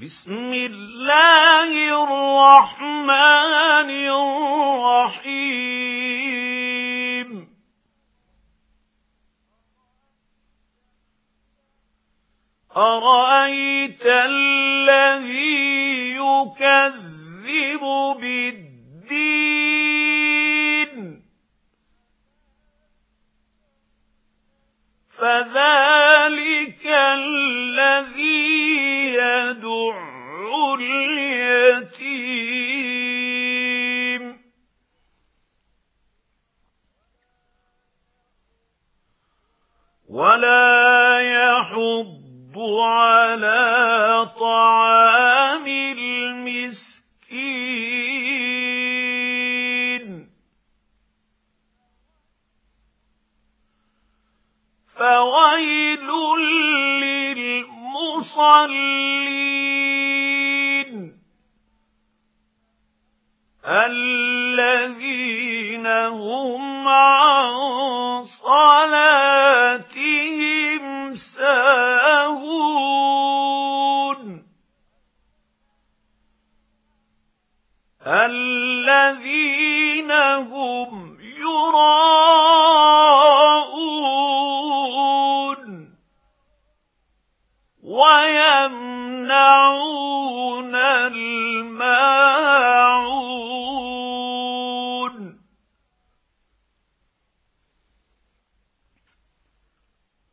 بسم الله الرحمن الرحيم أرأيت الذي يكذب بالدين فذلك الذي يدع اليتيم ولا يحض على طعام المسكين فويل للمصلين الذين هم عن صلاتهم ساهون الذين هم يراءون ويمنعون الماء